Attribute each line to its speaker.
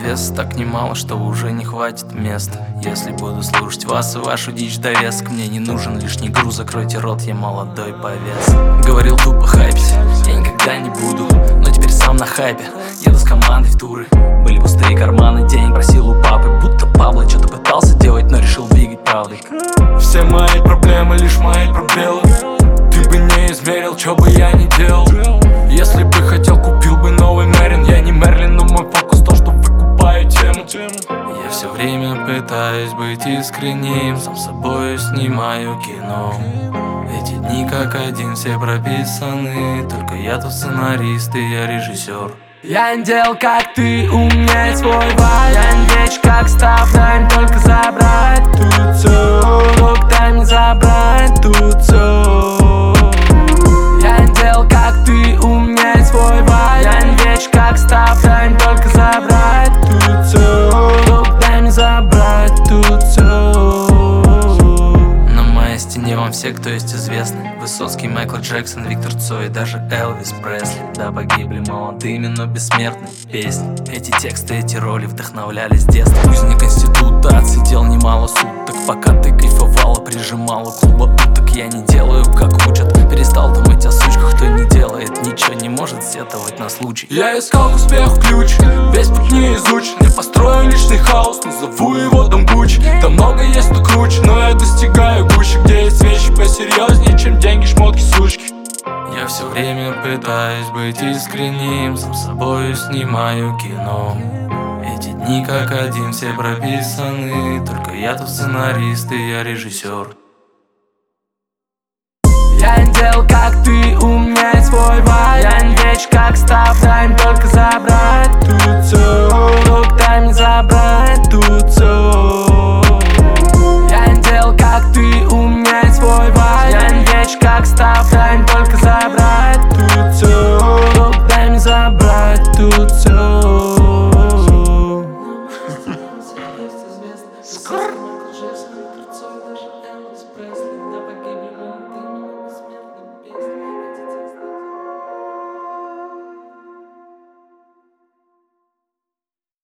Speaker 1: Вес так немало, что уже не хватит места. Если буду слушать вас и вашу дичь довеск, мне не нужен лишний груз, закройте рот, я молодой повес. Говорил тупо хайпить, я никогда не буду, но теперь сам на хайпе. Еду с командой в туры, были пустые карманы, денег просил у папы, будто Пабло что-то пытался делать, но решил двигать правдой.
Speaker 2: Все мои проблемы лишь мои пробелы. Ты бы не измерил, что бы я ни делал. Если бы хотел, купил бы новый Мерин. Я не Мерлин, но мой фокус то, что выкупаю тему.
Speaker 1: Я все время пытаюсь быть искренним, сам с собой снимаю кино. Эти дни как один, все прописаны, только я тут сценарист и я режиссер.
Speaker 2: Я не делал как ты, у меня есть свой вайб. Я не веч как став, дай им только забрать тут все. Только дай мне забрать тут все. Я не делал как ты, у меня есть свой вайб. Я не веч как став, дай им только забрать тут все. Только дай мне забрать тут все.
Speaker 1: На моей стене вам все, кто есть известны: Высоцкий, Майкл Джексон, Виктор Цой, даже Элвис Пресли. Да, погибли молодыми, но бессмертны песни. Эти тексты, эти роли вдохновляли с детства. Узник института отсидел немало суток, пока ты кайфовала, прижимала клуба уток. Я не делаю, как учат, перестал думать о сучках. Кто не делает ничего, не может сетовать на случай.
Speaker 2: Я искал к успеху ключ, весь путь не изучен. Я построю личный хаос, назову его дом Гуч. Там много есть, кто круче, но я достигаю гуще, где есть вещи посерьезнее, чем деньги, шмотки, сучки.
Speaker 1: Я все время пытаюсь быть искренним, сам с собой снимаю кино. Эти дни как один, все прописаны, только я тут сценарист и я режиссер.
Speaker 2: Я не делал как ты,